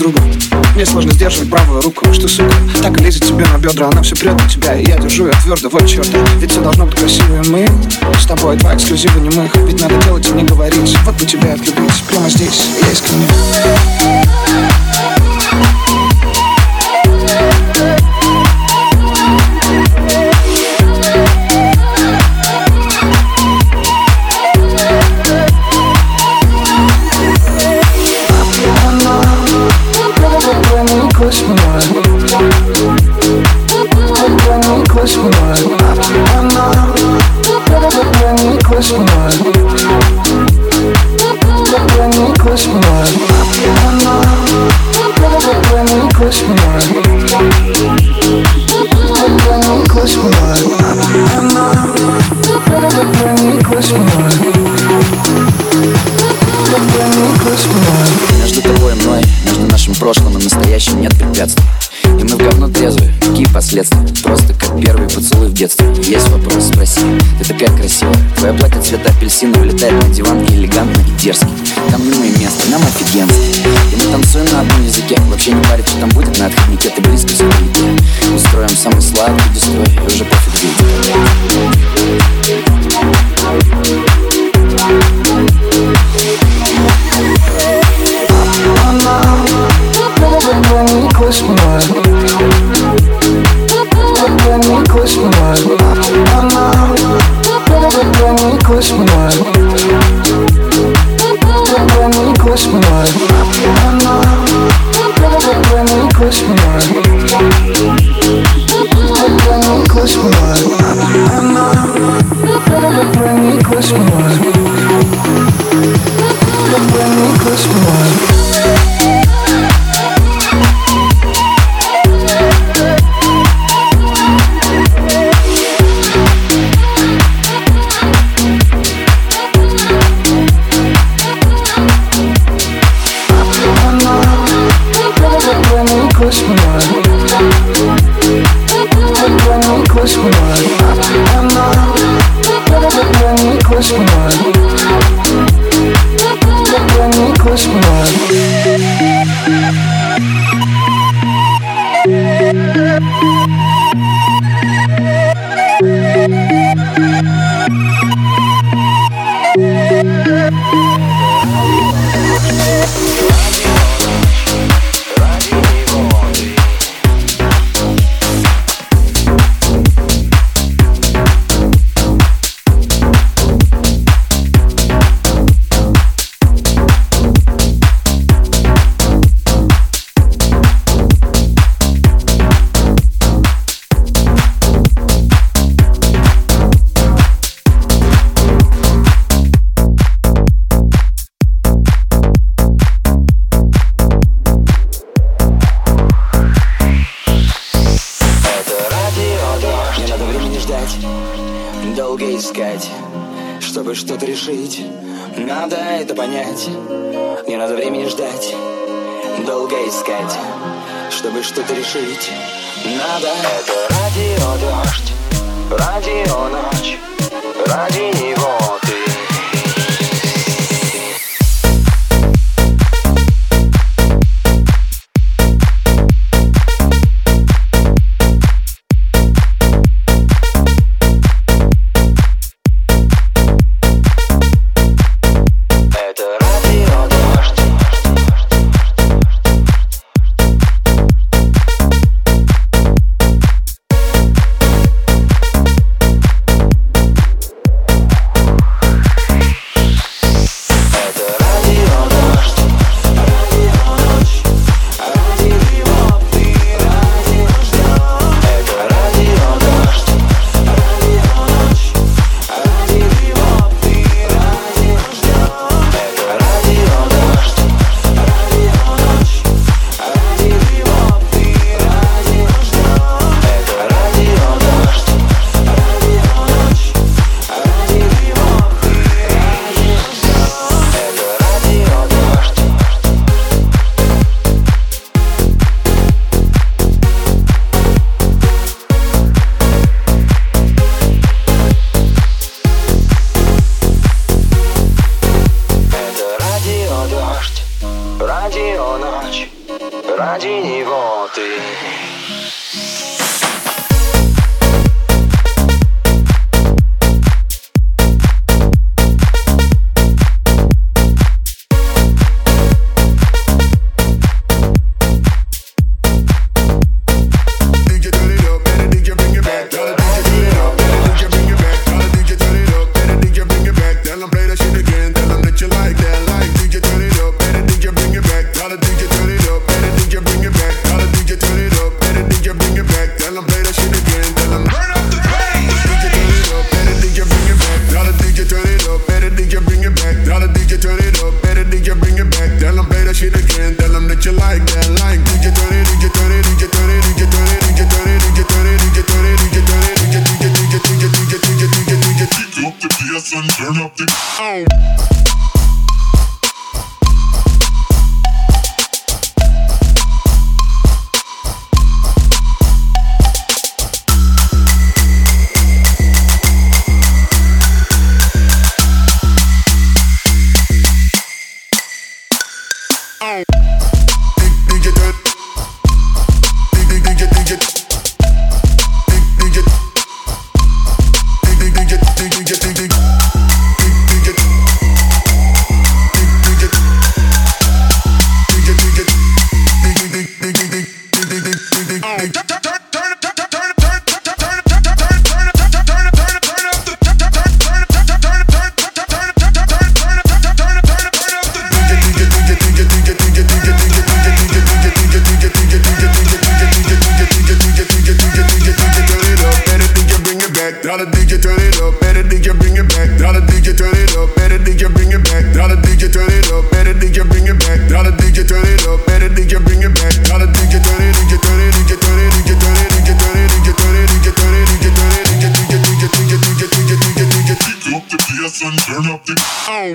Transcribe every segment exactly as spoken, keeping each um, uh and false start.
другу. Мне сложно сдерживать правую руку. Что, сука, так и лезет тебе на бедра. Она все прет на тебя, и я держу ее твердо. Вот черт, ведь все должно быть красиво. И мы с тобой два эксклюзива немых. Ведь надо делать и не говорить. Вот бы тебя отлюбить прямо здесь, я искренне. Close my mind. Bring me close my mind. Bring me close my mind. Bring me close my mind. Bring me close my mind. Bring me close my mind. Bring me close my mind. Bring me close my mind. Между тобой и мной, между нашим прошлым и настоящим нет препятствий. И мы в говно трезвые, какие последствия? Просто как первый поцелуй в детстве. Есть вопрос, спроси, ты такая красивая. Твое платье цвета апельсина улетает на диван элегантно и дерзкий. Там не мы место, нам офигенно. И мы танцуем на одном языке. Вообще не парит, что там будет на отходнике. Ты близко все впереди. Устроим самый сладкий дестрой. И уже пофиг видеть. Bring me close my mind. Bring me close my mind. Bring me close my mind. Bring me close my mind. Bring me close my mind. Bring me close my mind. Bring me close my mind. Bring me close my mind. Close my mind. Bring me close my mind. Bring me close my mind. Bring me close my mind. Долго искать, чтобы что-то решить. Надо это понять. Не надо времени ждать. Долго искать, чтобы что-то решить. Надо. Это радио дождь, радио ночь, ради него ты. Ради него ты. Turn up the oh. Tell the D J turn it up, better D J bring it back. Tell the D J turn it up, better D J bring it back. Tell the D J turn it up, better D J bring it back. Tell the D J turn it up, better D J bring it back. Tell the D J turn it, D J turn it, D J turn it, D J turn it, D J turn it, D J turn it, D J turn it, D J turn it, D J turn it, D J D J D J D J D J D J D J. Pick up the P S and turn up the oh.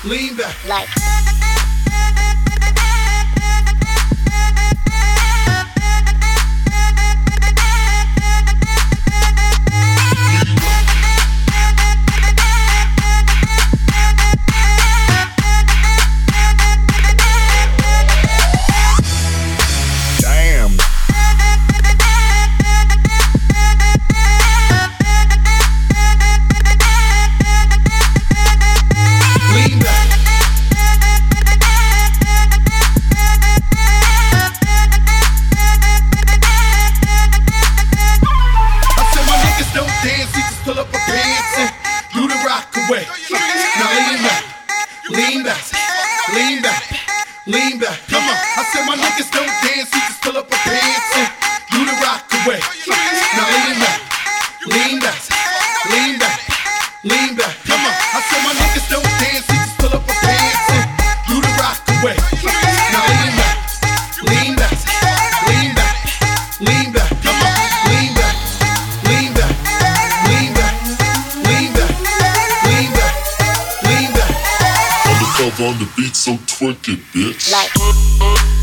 lean back. Like. Lean back, come on. I said my niggas don't dance, we just pull up our pants and do the rock away. Now lean back, lean back, lean back, lean back, come on. I said my niggas don't dance, we just pull up our pants and do the rock away. Now lean back, lean back, lean back, lean back, come on. Lean back, lean back, lean back, lean back, lean back, lean back. Undercover on the beat, so twerk it, bitch. Like.